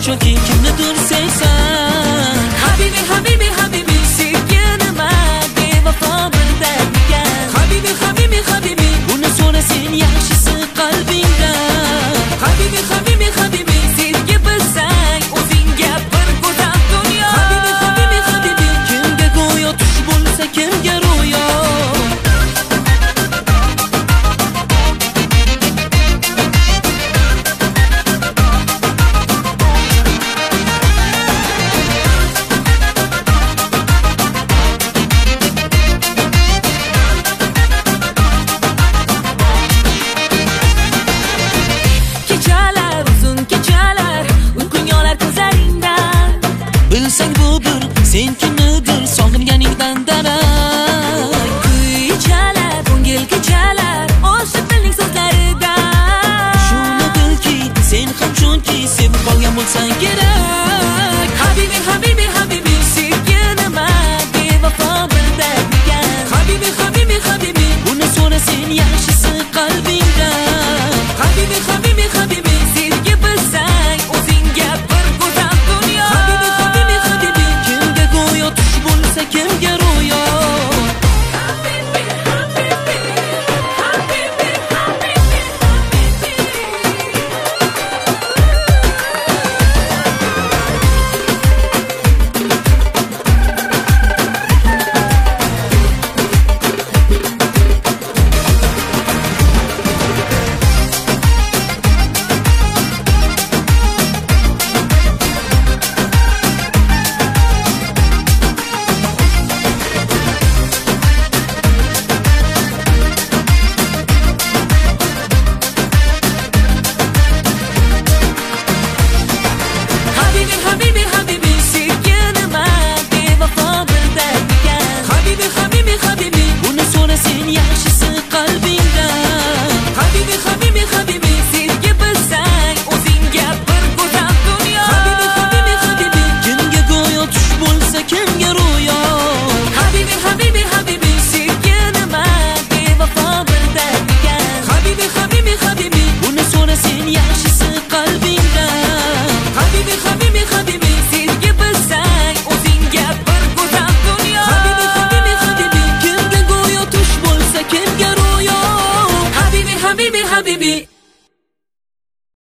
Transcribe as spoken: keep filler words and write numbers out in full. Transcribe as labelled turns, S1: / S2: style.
S1: qachonki kimnidir sevsan.
S2: Habibi, habibi, habibi, sevganima bevafo birdan ekan. Habibi, habibi, habibi,
S1: Buni so'rasin yaxshisi qalbingdan.
S2: habibi, habibi, habibi, sevgi bilsang o'zingga bir go'zal dunyo. Habibi, habibi, habibi,
S1: Kimga go'yo tush bo'lsa kimga ro'yo.
S2: kechalar uzun kechalar, uyqung yonar ko'zlaringdan.
S1: Bilsang bu bir sen kimnidir sog'inganingdan darak.
S2: Kechalar, ko'ngil kechalar, oshiq dilning so'zlaridan.
S1: Shuni bilki sen ham chunki sevib qolgan bo'lsang kerak.
S2: Habibi, habibi, habibi, sevganima bevafo birdan ekan. Habibi, habibi, habibi,
S1: Buni so'rasin yaxshisi qalbingdan.
S2: habibi, habibi, habibi, sevgi bilsang o'zingga bir go'zal dunyo. Habibi, habibi, habibi,
S1: Kimga go'yo tush bo'lsa kimga ro'yo.
S2: habibi, habibi, habibi, habibi. Habibi, habibi, habibi, sevganima bevafo birdan ekan. Habibi, habibi, habibi,
S1: Buni so'rasin yaxshisi qalbingdan.
S2: habibi, habibi, habibi, sevgi bilsang o'zingga bir go'zal dunyo. Habibi, habibi, habibi,
S1: Kimga go'yo tush bo'lsa kimga ro'yo.